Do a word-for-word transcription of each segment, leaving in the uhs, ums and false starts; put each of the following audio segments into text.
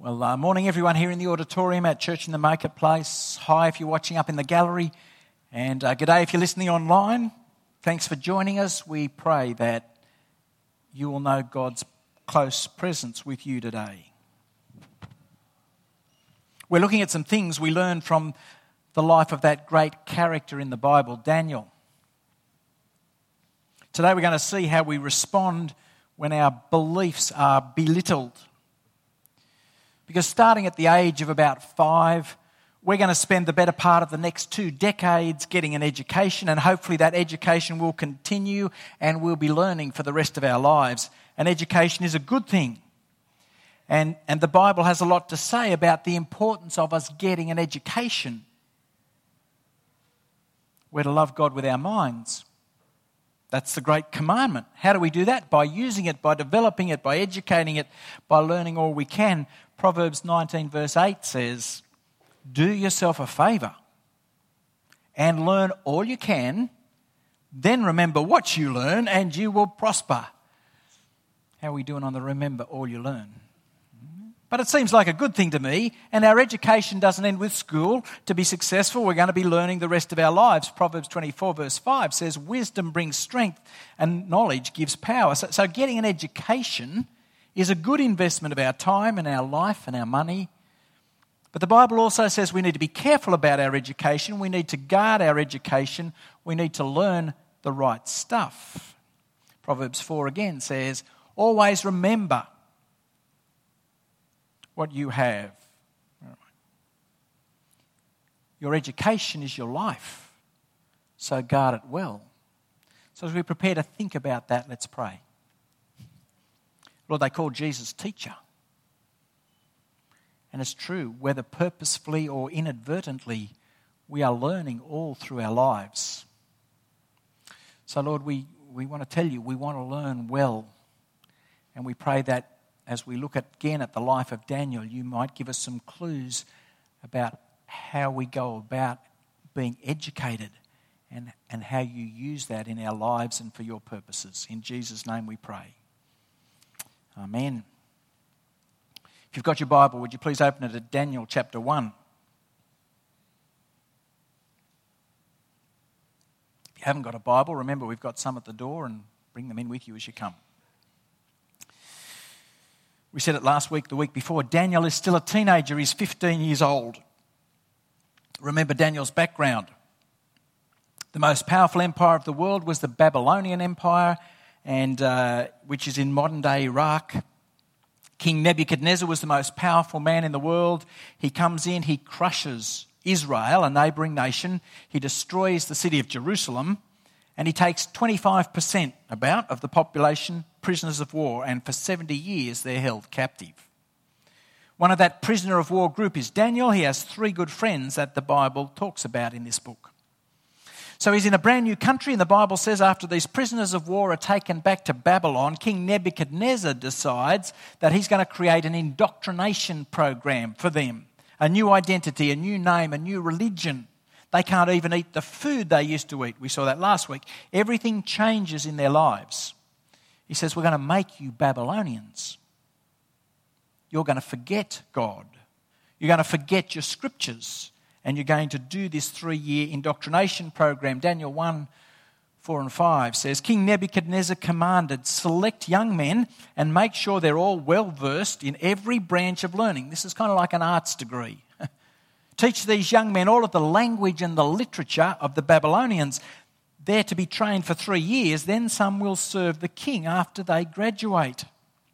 Well, uh, morning everyone here in the auditorium at Church in the Marketplace. Hi if you're watching up in the gallery, and uh, g'day if you're listening online. Thanks for joining us. We pray that you will know God's close presence with you today. We're looking at some things we learned from the life of that great character in the Bible, Daniel. Today we're going to see how we respond when our beliefs are belittled. Because starting at the age of about five, we're going to spend the better part of the next two decades getting an education, and hopefully that education will continue and we'll be learning for the rest of our lives. And education is a good thing. And, and the Bible has a lot to say about the importance of us getting an education. We're to love God with our minds. That's the great commandment. How do we do that? By using it, by developing it, by educating it, by learning all we can. Proverbs nineteen verse eight says, do yourself a favour and learn all you can, then remember what you learn and you will prosper. How are we doing on the remember all you learn? But it seems like a good thing to me, and our education doesn't end with school. To be successful, we're going to be learning the rest of our lives. Proverbs twenty-four verse five says, wisdom brings strength and knowledge gives power. So, so getting an education is a good investment of our time and our life and our money. But the Bible also says we need to be careful about our education. We need to guard our education. We need to learn the right stuff. Proverbs four again says, always remember what you have. Your education is your life, so guard it well. So as we prepare to think about that, let's pray. Lord, they called Jesus teacher. And it's true, whether purposefully or inadvertently, we are learning all through our lives. So Lord, we, we want to tell you, we want to learn well. And we pray that as we look at, again at the life of Daniel, you might give us some clues about how we go about being educated and, and how you use that in our lives and for your purposes. In Jesus' name we pray. Amen. If you've got your Bible, would you please open it at Daniel chapter one. If you haven't got a Bible, remember we've got some at the door, and bring them in with you as you come. We said it last week, the week before, Daniel is still a teenager. He's fifteen years old. Remember Daniel's background. The most powerful empire of the world was the Babylonian Empire, and uh, which is in modern-day Iraq. King Nebuchadnezzar was the most powerful man in the world. He comes in, he crushes Israel, a neighbouring nation. He destroys the city of Jerusalem, and he takes twenty-five percent about of the population prisoners of war, and for seventy years they're held captive. One of that prisoner of war group is Daniel. He has three good friends that the Bible talks about in this book. So he's in a brand new country, and the Bible says after these prisoners of war are taken back to Babylon, King Nebuchadnezzar decides that he's going to create an indoctrination program for them. A new identity, a new name, a new religion. They can't even eat the food they used to eat. We saw that last week. Everything changes in their lives. He says, we're going to make you Babylonians. You're going to forget God. You're going to forget your scriptures. And you're going to do this three-year indoctrination program. Daniel one, four and five says, King Nebuchadnezzar commanded, select young men and make sure they're all well-versed in every branch of learning. This is kind of like an arts degree. Teach these young men all of the language and the literature of the Babylonians. They're to be trained for three years, then some will serve the king after they graduate.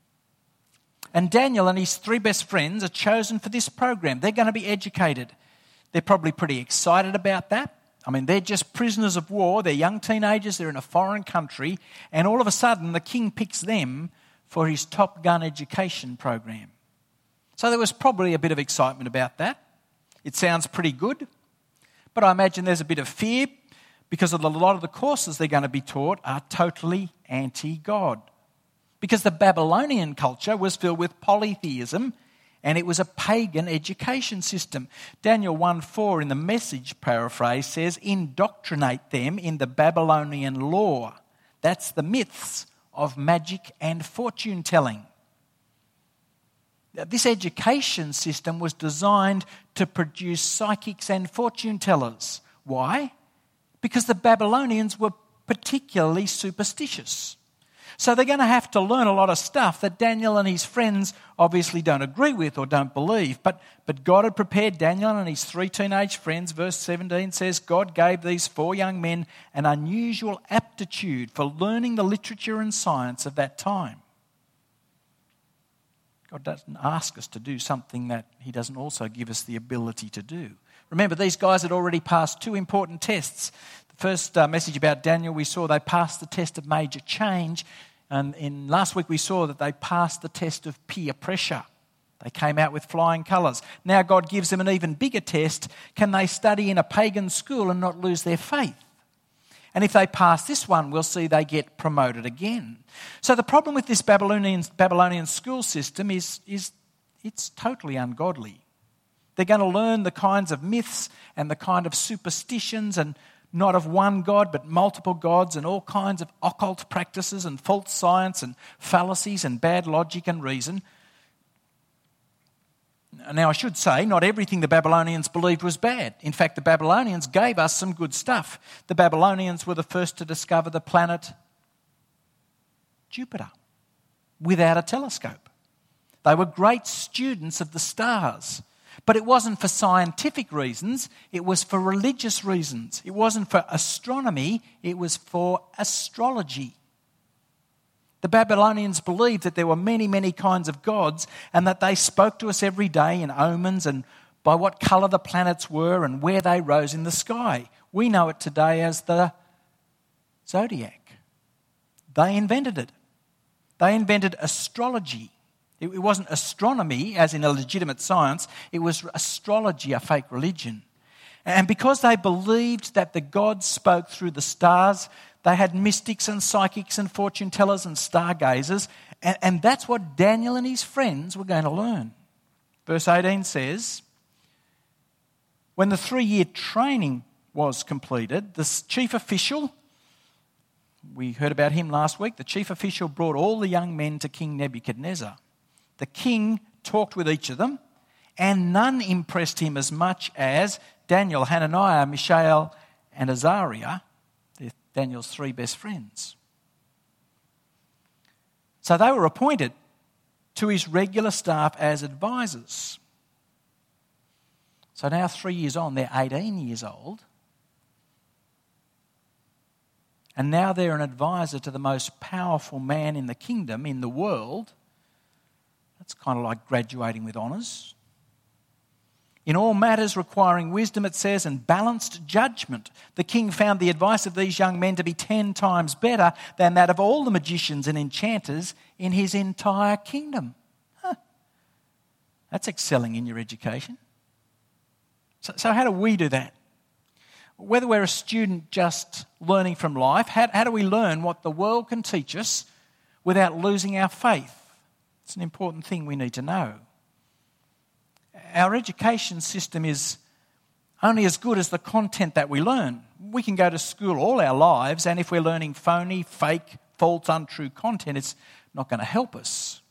And Daniel and his three best friends are chosen for this program. They're going to be educated. They're probably pretty excited about that. I mean, they're just prisoners of war. They're young teenagers. They're in a foreign country. And all of a sudden, the king picks them for his Top Gun education program. So there was probably a bit of excitement about that. It sounds pretty good. But I imagine there's a bit of fear because of a lot of the courses they're going to be taught are totally anti-God. Because the Babylonian culture was filled with polytheism, and it was a pagan education system. Daniel one four in the Message paraphrase says, indoctrinate them in the Babylonian law. That's the myths of magic and fortune telling. This education system was designed to produce psychics and fortune tellers. Why? Because the Babylonians were particularly superstitious. So they're going to have to learn a lot of stuff that Daniel and his friends obviously don't agree with or don't believe. But, but God had prepared Daniel and his three teenage friends. Verse seventeen says, God gave these four young men an unusual aptitude for learning the literature and science of that time. God doesn't ask us to do something that he doesn't also give us the ability to do. Remember, these guys had already passed two important tests. The first uh, message about Daniel, we saw they passed the test of major change. And in last week we saw that they passed the test of peer pressure. They came out with flying colours. Now God gives them an even bigger test. Can they study in a pagan school and not lose their faith? And if they pass this one, we'll see they get promoted again. So the problem with this Babylonian, Babylonian school system is, is it's totally ungodly. They're going to learn the kinds of myths and the kind of superstitions, and not of one God but multiple gods, and all kinds of occult practices and false science and fallacies and bad logic and reason. Now, I should say, not everything the Babylonians believed was bad. In fact, the Babylonians gave us some good stuff. The Babylonians were the first to discover the planet Jupiter without a telescope. They were great students of the stars. But it wasn't for scientific reasons, it was for religious reasons. It wasn't for astronomy, it was for astrology. The Babylonians believed that there were many, many kinds of gods, and that they spoke to us every day in omens and by what colour the planets were and where they rose in the sky. We know it today as the zodiac. They invented it. They invented astrology. It wasn't astronomy, as in a legitimate science. It was astrology, a fake religion. And because they believed that the gods spoke through the stars, they had mystics and psychics and fortune tellers and stargazers. And, and that's what Daniel and his friends were going to learn. Verse eighteen says, when the three-year training was completed, the chief official, we heard about him last week, the chief official brought all the young men to King Nebuchadnezzar. The king talked with each of them, and none impressed him as much as Daniel, Hananiah, Mishael, and Azariah, Daniel's three best friends. So they were appointed to his regular staff as advisors. So now, three years on, they're eighteen years old. And now they're an advisor to the most powerful man in the kingdom, in the world. That's kind of like graduating with honours. In all matters requiring wisdom, it says, and balanced judgment, the king found the advice of these young men to be ten times better than that of all the magicians and enchanters in his entire kingdom. Huh. That's excelling in your education. So, so how do we do that? Whether we're a student just learning from life, how, how do we learn what the world can teach us without losing our faith? It's an important thing we need to know. Our education system is only as good as the content that we learn. We can go to school all our lives, and if we're learning phony, fake, false, untrue content, it's not going to help us.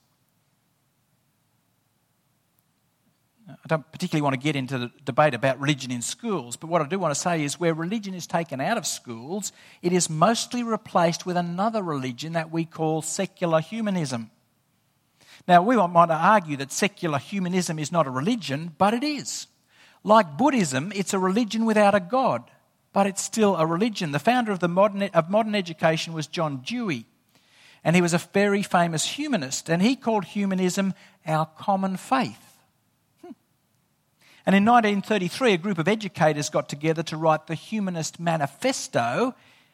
I don't particularly want to get into the debate about religion in schools, but what I do want to say is where religion is taken out of schools, it is mostly replaced with another religion that we call secular humanism. Now, we might argue that secular humanism is not a religion, but it is. Like Buddhism, it's a religion without a God, but it's still a religion. The founder of the modern of modern education was John Dewey, and he was a very famous humanist, and he called humanism our common faith. Hmm. And in nineteen thirty-three, a group of educators got together to write the Humanist Manifesto,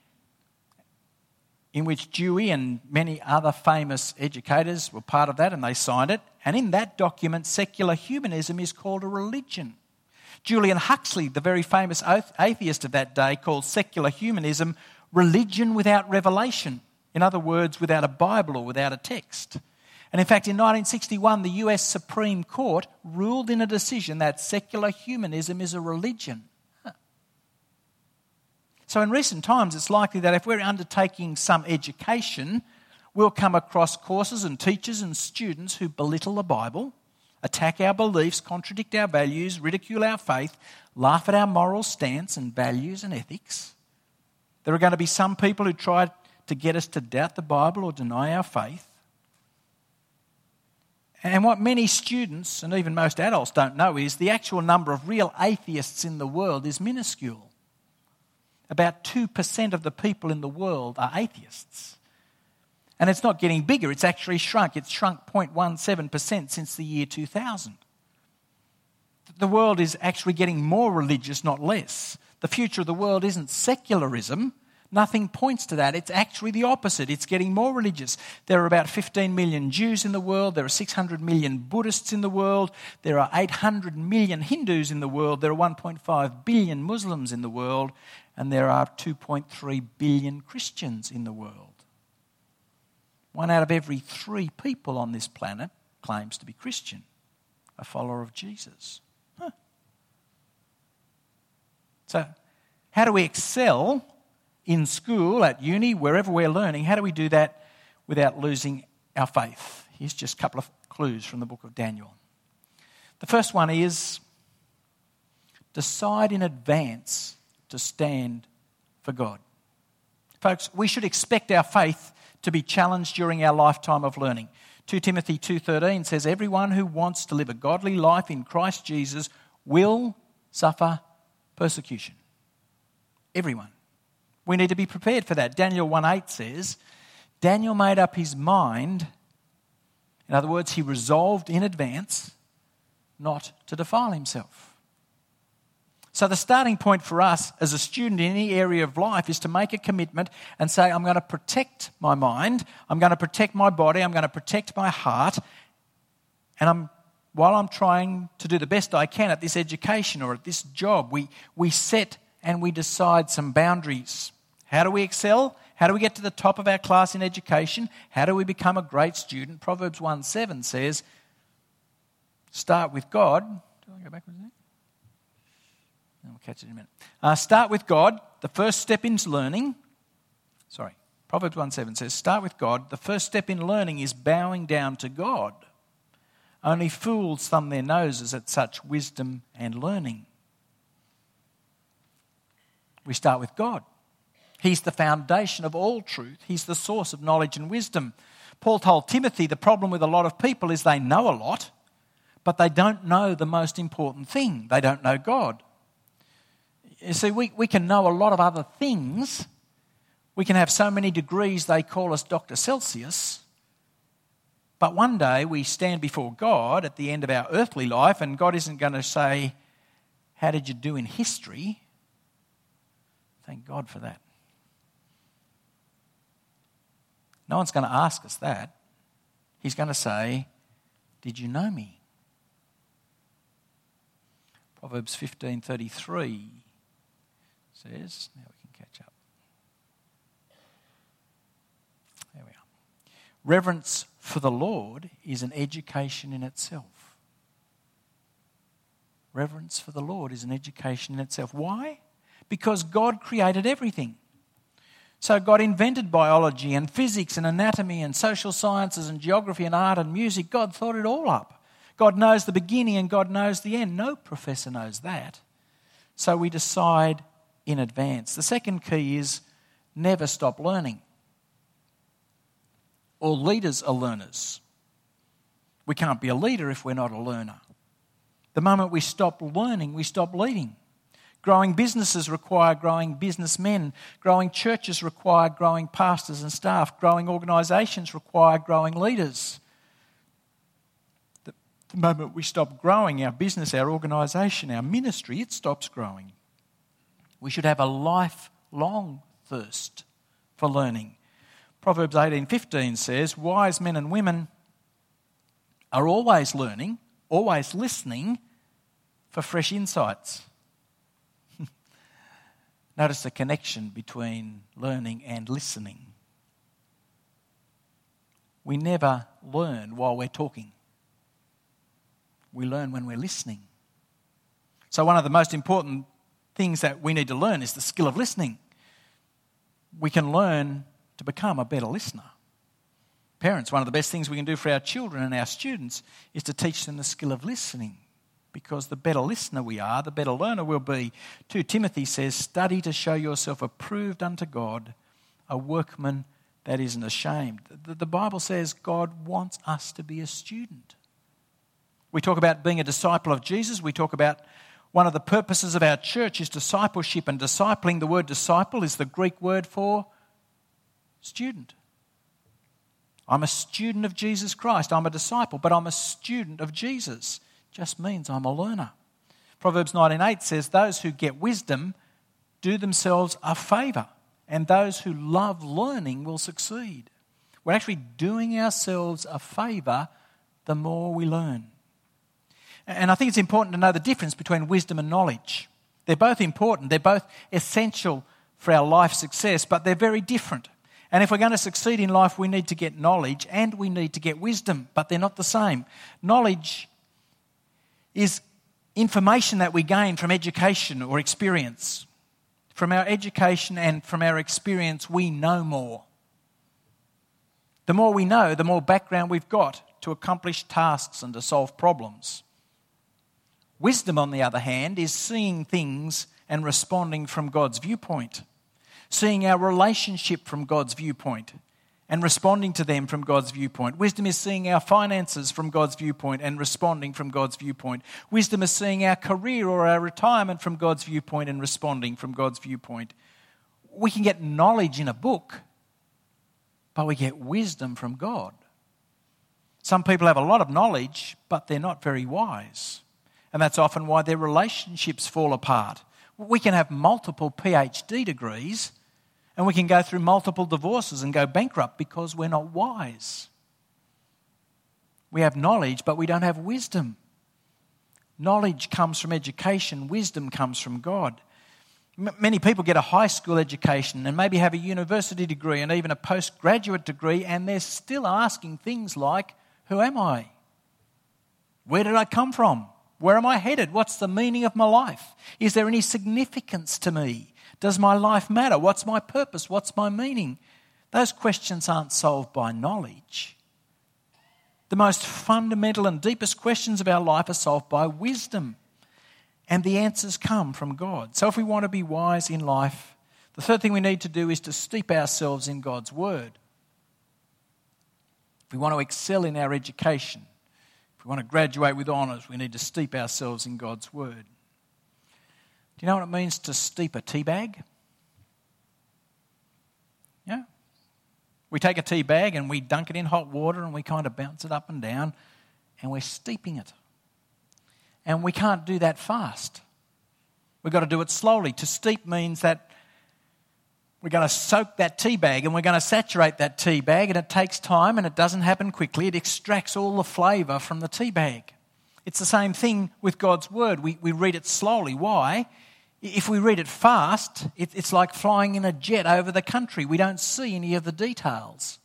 in which Dewey and many other famous educators were part of that, and they signed it. And in that document, secular humanism is called a religion. Julian Huxley, the very famous atheist of that day, called secular humanism religion without revelation. In other words, without a Bible or without a text. And in fact, in nineteen sixty-one, the U S Supreme Court ruled in a decision that secular humanism is a religion. So in recent times, it's likely that if we're undertaking some education, we'll come across courses and teachers and students who belittle the Bible, attack our beliefs, contradict our values, ridicule our faith, laugh at our moral stance and values and ethics. There are going to be some people who try to get us to doubt the Bible or deny our faith. And what many students and even most adults don't know is the actual number of real atheists in the world is minuscule. About two percent of the people in the world are atheists. And it's not getting bigger, it's actually shrunk. It's shrunk zero point one seven percent since the year two thousand. The world is actually getting more religious, not less. The future of the world isn't secularism. Nothing points to that. It's actually the opposite. It's getting more religious. There are about fifteen million Jews in the world. There are six hundred million Buddhists in the world. There are eight hundred million Hindus in the world. There are one point five billion Muslims in the world. And there are two point three billion Christians in the world. One out of every three people on this planet claims to be Christian, a follower of Jesus. Huh. So, how do we excel in school, at uni, wherever we're learning? How do we do that without losing our faith? Here's just a couple of clues from the book of Daniel. The first one is decide in advance to stand for God. Folks, we should expect our faith to be challenged during our lifetime of learning. Second Timothy two thirteen says, everyone who wants to live a godly life in Christ Jesus will suffer persecution. Everyone. We need to be prepared for that. Daniel one eight says, Daniel made up his mind, in other words, he resolved in advance not to defile himself. So the starting point for us as a student in any area of life is to make a commitment and say, I'm going to protect my mind, I'm going to protect my body, I'm going to protect my heart, and I'm, while I'm trying to do the best I can at this education or at this job, we, we set and we decide some boundaries. How do we excel? How do we get to the top of our class in education? How do we become a great student? Proverbs one seven says, start with God. Do I go backwards there? We'll catch it in a minute. Uh, start with God. The first step in learning, sorry, Proverbs one seven says, start with God. The first step in learning is bowing down to God. Only fools thumb their noses at such wisdom and learning. We start with God. He's the foundation of all truth. He's the source of knowledge and wisdom. Paul told Timothy the problem with a lot of people is they know a lot, but they don't know the most important thing. They don't know God. You see, we, we can know a lot of other things. We can have so many degrees they call us Doctor Celsius. But one day we stand before God at the end of our earthly life and God isn't going to say, how did you do in history? Thank God for that. No one's going to ask us that. He's going to say, did you know me? Proverbs fifteen thirty-three says, now we can catch up. There we are. Reverence for the Lord is an education in itself. Reverence for the Lord is an education in itself. Why? Because God created everything. So God invented biology and physics and anatomy and social sciences and geography and art and music. God thought it all up. God knows the beginning and God knows the end. No professor knows that. So we decide in advance. The second key is never stop learning. All leaders are learners. We can't be a leader if we're not a learner. The moment we stop learning, we stop leading. Growing businesses require growing businessmen. Growing churches require growing pastors and staff. Growing organisations require growing leaders. The, the moment we stop growing our business, our organisation, our ministry, it stops growing. We should have a lifelong thirst for learning. Proverbs eighteen fifteen says, wise men and women are always learning, always listening for fresh insights. Notice the connection between learning and listening. We never learn while we're talking. We learn when we're listening. So one of the most important things that we need to learn is the skill of listening. We can learn to become a better listener. parents, one of the best things we can do for our children and our students is to teach them the skill of listening, because the better listener we are, the better learner we'll be. Second Timothy says, study to show yourself approved unto God, a workman that isn't ashamed. The, the Bible says God wants us to be a student. We talk about being a disciple of Jesus. We talk about one of the purposes of our church is discipleship and discipling. The word disciple is the Greek word for student. I'm a student of Jesus Christ. I'm a disciple, but I'm a student of Jesus. Just means I'm a learner. Proverbs nineteen eight says, those who get wisdom do themselves a favour, and those who love learning will succeed. We're actually doing ourselves a favour the more we learn. And I think it's important to know the difference between wisdom and knowledge. They're both important. They're both essential for our life success, but they're very different. And if we're going to succeed in life, we need to get knowledge and we need to get wisdom, but they're not the same. Knowledge is information that we gain from education or experience. From our education and from our experience, we know more. The more we know, the more background we've got to accomplish tasks and to solve problems. Wisdom, on the other hand, is seeing things and responding from God's viewpoint, seeing our relationship from God's viewpoint and responding to them from God's viewpoint. Wisdom is seeing our finances from God's viewpoint and responding from God's viewpoint. Wisdom is seeing our career or our retirement from God's viewpoint and responding from God's viewpoint. We can get knowledge in a book, but we get wisdom from God. Some people have a lot of knowledge, but they're not very wise. And that's often why their relationships fall apart. We can have multiple P H D degrees and we can go through multiple divorces and go bankrupt because we're not wise. We have knowledge, but we don't have wisdom. Knowledge comes from education. Wisdom comes from God. M- many people get a high school education and maybe have a university degree and even a postgraduate degree, and they're still asking things like, who am I? Where did I come from? Where am I headed? What's the meaning of my life? Is there any significance to me? Does my life matter? What's my purpose? What's my meaning? Those questions aren't solved by knowledge. The most fundamental and deepest questions of our life are solved by wisdom. And the answers come from God. So if we want to be wise in life, the third thing we need to do is to steep ourselves in God's word. If we want to excel in our education, if we want to graduate with honours, we need to steep ourselves in God's word. Do you know what it means to steep a tea bag? Yeah. We take a tea bag and we dunk it in hot water and we kind of bounce it up and down and we're steeping it. And we can't do that fast. We've got to do it slowly. To steep means that we're going to soak that tea bag and we're going to saturate that tea bag, and it takes time and it doesn't happen quickly. It extracts all the flavour from the tea bag. It's the same thing with God's word. We, we read it slowly. Why? If we read it fast, it, it's like flying in a jet over the country. We don't see any of the details.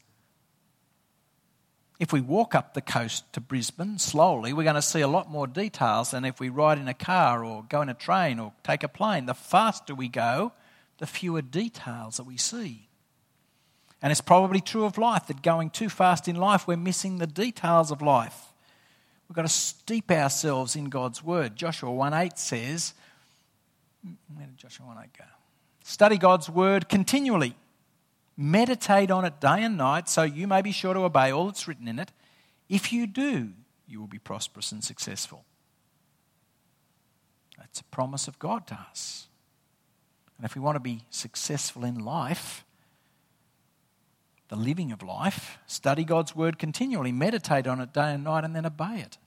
If we walk up the coast to Brisbane slowly, we're going to see a lot more details than if we ride in a car or go in a train or take a plane. The faster we go, the fewer details that we see. And it's probably true of life that going too fast in life, we're missing the details of life. We've got to steep ourselves in God's word. Joshua one eight says, where did Joshua one eight go? Study God's word continually. Meditate on it day and night so you may be sure to obey all that's written in it. If you do, you will be prosperous and successful. That's a promise of God to us. And if we want to be successful in life, the living of life, study God's word continually, meditate on it day and night, and then obey it.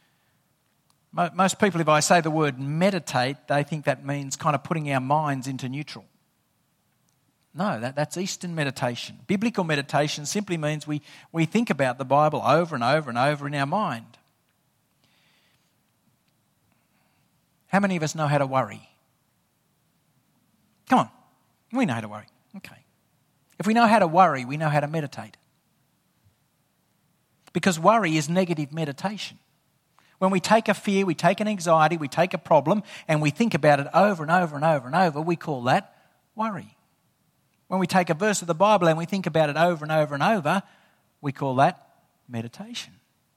Most people, if I say the word meditate, they think that means kind of putting our minds into neutral. No, that, that's Eastern meditation. Biblical meditation simply means we, we think about the Bible over and over and over in our mind. How many of us know how to worry? Come on, we know how to worry. Okay. If we know how to worry, we know how to meditate. Because worry is negative meditation. When we take a fear, we take an anxiety, we take a problem, and we think about it over and over and over and over, we call that worry. When we take a verse of the Bible and we think about it over and over and over, We call that meditation.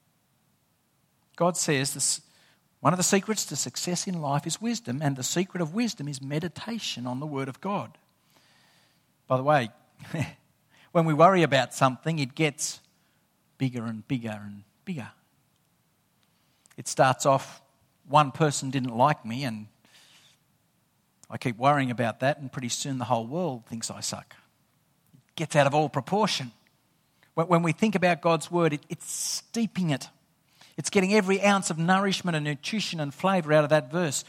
God says this, one of the secrets to success in life is wisdom, and the secret of wisdom is meditation on the Word of God. By the way, when we worry about something, it gets bigger and bigger and bigger. It starts off, one person didn't like me, and I keep worrying about that, and pretty soon the whole world thinks I suck. It gets out of all proportion. When we think about God's Word, it, it's steeping it. It's getting every ounce of nourishment and nutrition and flavour out of that verse.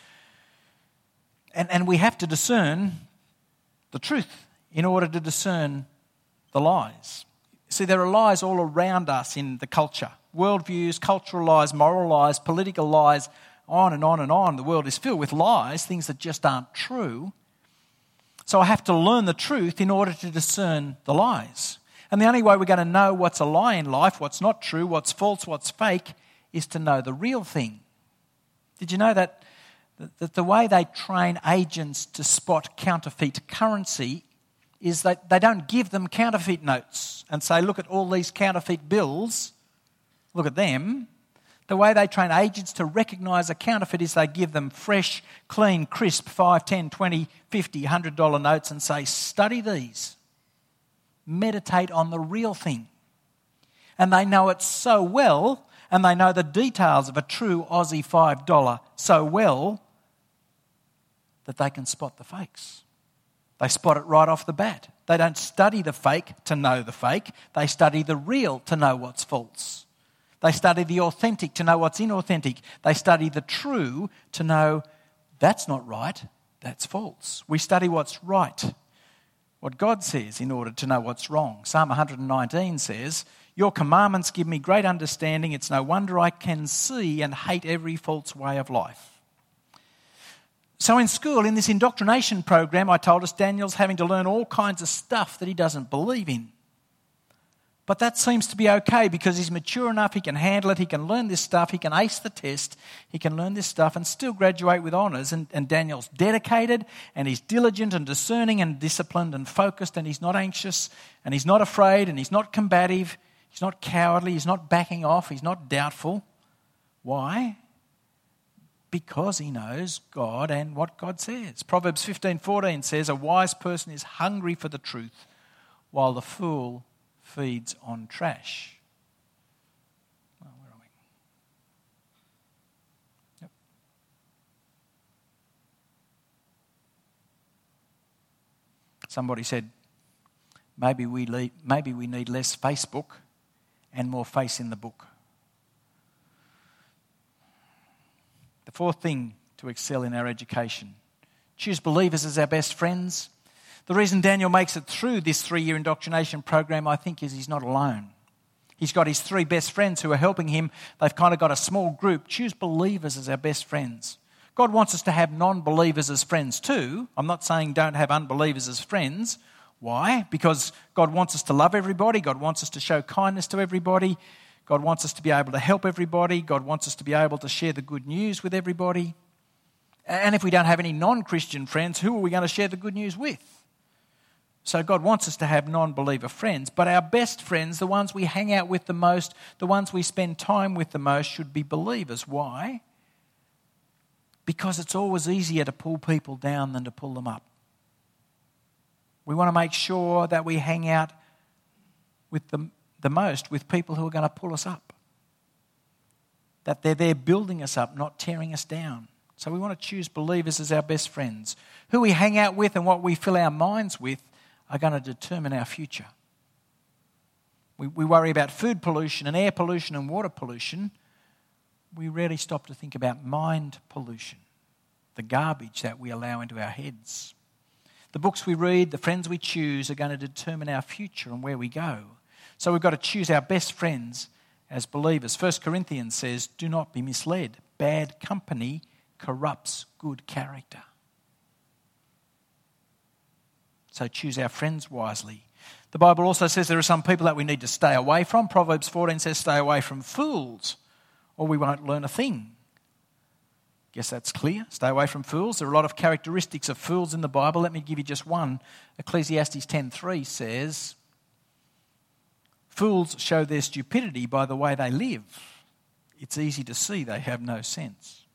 And, and we have to discern the truth in order to discern the lies. See, there are lies all around us in the culture. Worldviews, cultural lies, moral lies, political lies, on and on and on. The world is filled with lies, things that just aren't true. So I have to learn the truth in order to discern the lies. And the only way we're going to know what's a lie in life, what's not true, what's false, what's fake, is to know the real thing. Did you know that, that the way they train agents to spot counterfeit currency is that they don't give them counterfeit notes and say, look at all these counterfeit bills, look at them. The way they train agents to recognise a counterfeit is they give them fresh, clean, crisp five, ten, twenty, fifty, one hundred dollar notes and say, study these. Meditate on the real thing. And they know it so well, and they know the details of a true Aussie five dollar so well that they can spot the fakes. They spot it right off the bat. They don't study the fake to know the fake. They study the real to know what's false. They study the authentic to know what's inauthentic. They study the true to know that's not right, that's false. We study what's right, what God says, in order to know what's wrong. Psalm one nineteen says, your commandments give me great understanding. It's no wonder I can see and hate every false way of life. So in school, in this indoctrination program, I told us Daniel's having to learn all kinds of stuff that he doesn't believe in. But that seems to be okay because he's mature enough, he can handle it, he can learn this stuff, he can ace the test, he can learn this stuff and still graduate with honours. And, and Daniel's dedicated and he's diligent and discerning and disciplined and focused, and he's not anxious and he's not afraid and he's not combative, he's not cowardly, he's not backing off, he's not doubtful. Why? Because he knows God and what God says. Proverbs fifteen fourteen says, a wise person is hungry for the truth while the fool feeds on trash. Oh, where are we? Yep. Somebody said, maybe we le- maybe we need less Facebook and more face in the book. The fourth thing to excel in our education: choose believers as our best friends. The reason Daniel makes it through this three-year indoctrination program, I think, is he's not alone. He's got his three best friends who are helping him. They've kind of got a small group. Choose believers as our best friends. God wants us to have non-believers as friends too. I'm not saying don't have unbelievers as friends. Why? Because God wants us to love everybody. God wants us to show kindness to everybody. God wants us to be able to help everybody. God wants us to be able to share the good news with everybody. And if we don't have any non-Christian friends, who are we going to share the good news with? So God wants us to have non-believer friends, but our best friends, the ones we hang out with the most, the ones we spend time with the most, should be believers. Why? Because it's always easier to pull people down than to pull them up. We want to make sure that we hang out with the, the most with people who are going to pull us up. That they're there building us up, not tearing us down. So we want to choose believers as our best friends. Who we hang out with and what we fill our minds with are going to determine our future. We, we worry about food pollution and air pollution and water pollution. We rarely stop to think about mind pollution, the garbage that we allow into our heads. The books we read, the friends we choose are going to determine our future and where we go. So we've got to choose our best friends as believers. First Corinthians says, do not be misled. Bad company corrupts good character. So choose our friends wisely. The Bible also says there are some people that we need to stay away from. Proverbs fourteen says stay away from fools or we won't learn a thing. Guess that's clear. Stay away from fools. There are a lot of characteristics of fools in the Bible. Let me give you just one. Ecclesiastes ten three says, Fools show their stupidity by the way they live. It's easy to see they have no sense.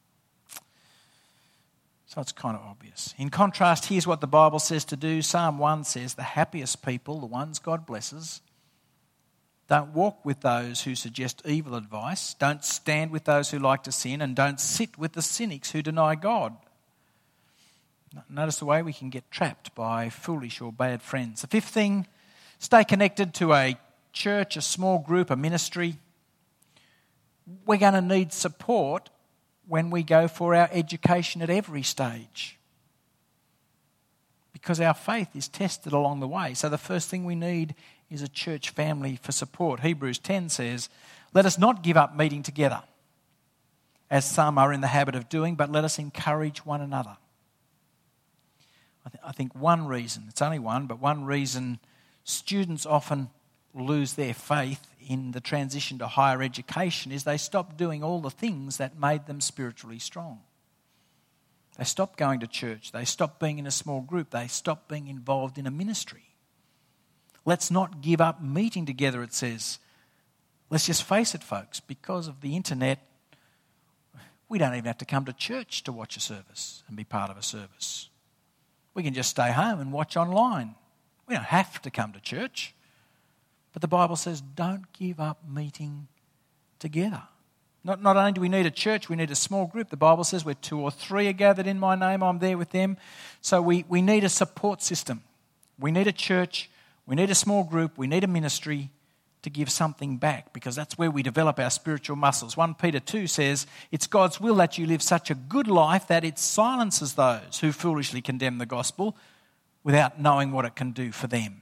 So it's kind of obvious. In contrast, here's what the Bible says to do. Psalm one says, the happiest people, the ones God blesses, don't walk with those who suggest evil advice, don't stand with those who like to sin, and don't sit with the cynics who deny God. Notice the way we can get trapped by foolish or bad friends. The fifth thing, stay connected to a church, a small group, a ministry. We're going to need support when we go for our education at every stage, because our faith is tested along the way. So the first thing we need is a church family for support. Hebrews ten says, let us not give up meeting together, as some are in the habit of doing, but let us encourage one another. I, th- I think one reason, it's only one, but one reason students often lose their faith in the transition to higher education is they stop doing all the things that made them spiritually strong. They stop going to church. They stop being in a small group. They stop being involved in a ministry. Let's not give up meeting together, it says. Let's just face it, folks, because of the internet, we don't even have to come to church to watch a service and be part of a service. We can just stay home and watch online. We don't have to come to church. But the Bible says don't give up meeting together. Not, not only do we need a church, we need a small group. The Bible says where two or three are gathered in my name, I'm there with them. So we, we need a support system. We need a church, we need a small group, we need a ministry to give something back, because that's where we develop our spiritual muscles. First Peter two says, it's God's will that you live such a good life that it silences those who foolishly condemn the gospel without knowing what it can do for them.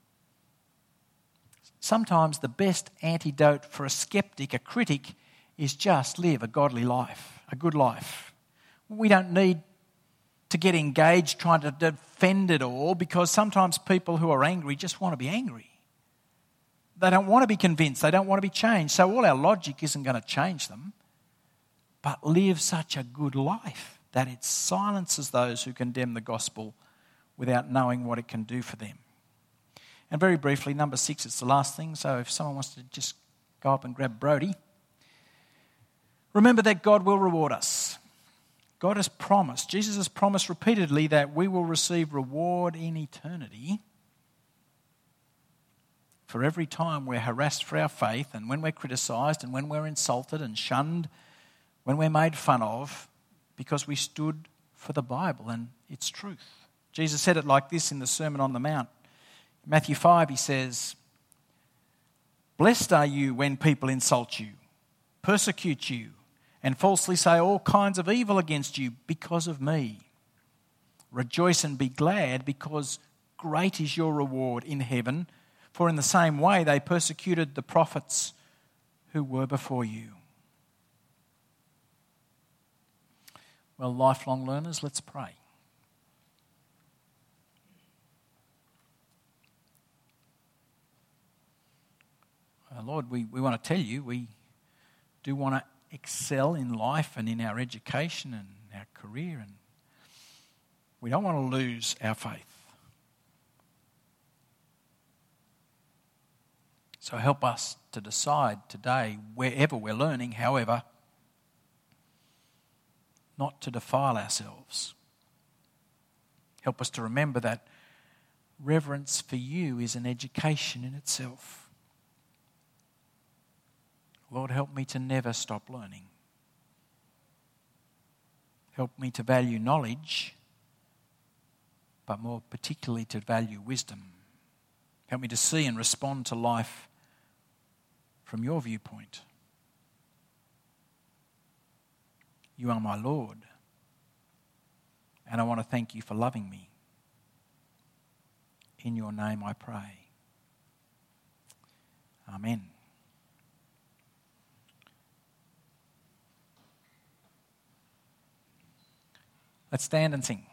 Sometimes the best antidote for a skeptic, a critic, is just live a godly life, a good life. We don't need to get engaged trying to defend it all, because sometimes people who are angry just want to be angry. They don't want to be convinced. They don't want to be changed. So all our logic isn't going to change them. But live such a good life that it silences those who condemn the gospel without knowing what it can do for them. And very briefly, number six, it's the last thing. So if someone wants to just go up and grab Brody. Remember that God will reward us. God has promised, Jesus has promised repeatedly that we will receive reward in eternity for every time we're harassed for our faith, and when we're criticised, and when we're insulted and shunned, when we're made fun of, because we stood for the Bible and its truth. Jesus said it like this in the Sermon on the Mount. In Matthew five, he says, blessed are you when people insult you, persecute you, and falsely say all kinds of evil against you because of me. Rejoice and be glad, because great is your reward in heaven. For in the same way they persecuted the prophets who were before you. Well, lifelong learners, let's pray. Uh, Lord, we, we want to tell you, we do want to excel in life and in our education and our career, and we don't want to lose our faith. So help us to decide today, wherever we're learning, however, not to defile ourselves. Help us to remember that reverence for you is an education in itself. Lord, help me to never stop learning. Help me to value knowledge, but more particularly to value wisdom. Help me to see and respond to life from your viewpoint. You are my Lord, and I want to thank you for loving me. In your name I pray. Amen. Let's stand and sing.